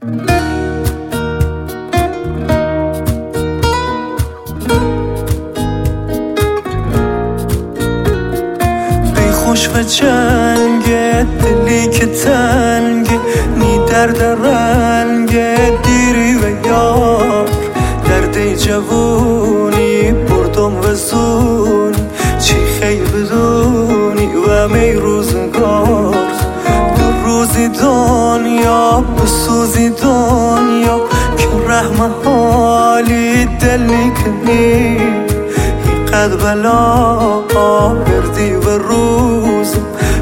خوش و جنگ دلی که تنگ نی درد رنگ دیری و یار درد جوونی بردم و زون چی خیر بدونی و می روزگار دو روزی دنیا بسوزی دنیا که رحمه حالی دل نکنی قد بلا بردی و روز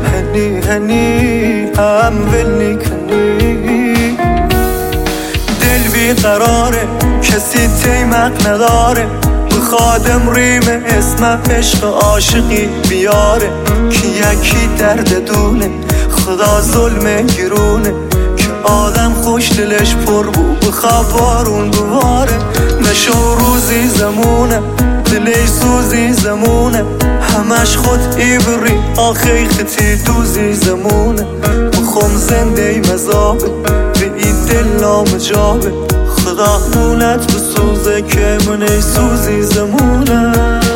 هنی هم ول نکنی دل بی قراره کسی تیمق نداره بخوادم ریم اسم عشق عاشقی بیاره که یکی درد دونه خدا ظلم گرونه که آدم خوش دلش پر بود بخواب بارون بواره نشو روزی زمونه دلی سوزی زمونه همش خود ایبری آخی خطی دوزی زمونه بخوام زنده مذابه به این دل نامجابه خدا نونت بسوزه که منی سوزی زمونه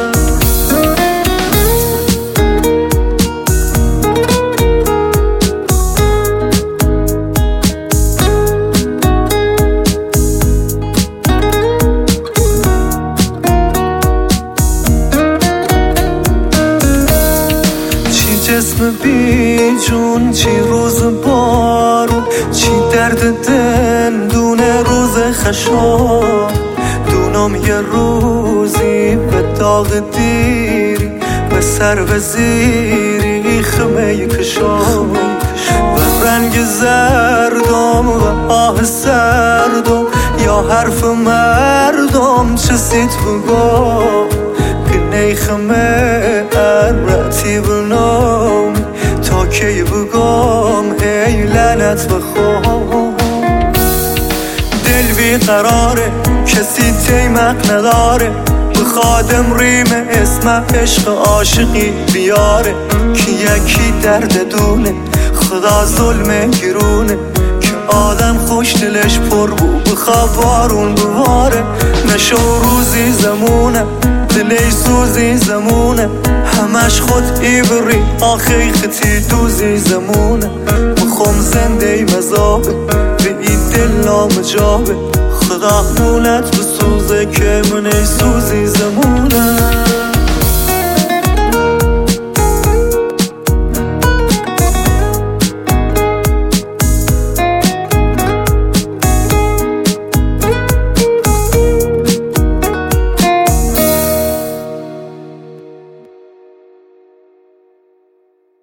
جسم بی جون چی روز بارون چی درد دندونه روز خشام دونم یه روزی به داغ دیری به سر وزیری خمه کشام و رنگ زردم و آه سردم یا حرف مردم چه سیت بگم که نیخمه رتیب نام تا کی بگم ای لعنت بخوام دل بی قراره کسی تیمق نداره بخوادم ریم اسم عشق عاشقی بیاره که یکی درد دونه خدا ظلم گرونه که آدم خوش دلش پر بود بخواب بارون بواره نشو روزی زمونه دلی سوزی زمونه همش خود ایبری آخی خطی دوزی زمونه بخوام زنده مذابه به این دل نامجابه خدا نونت بسوزه که منی سوزی زمونه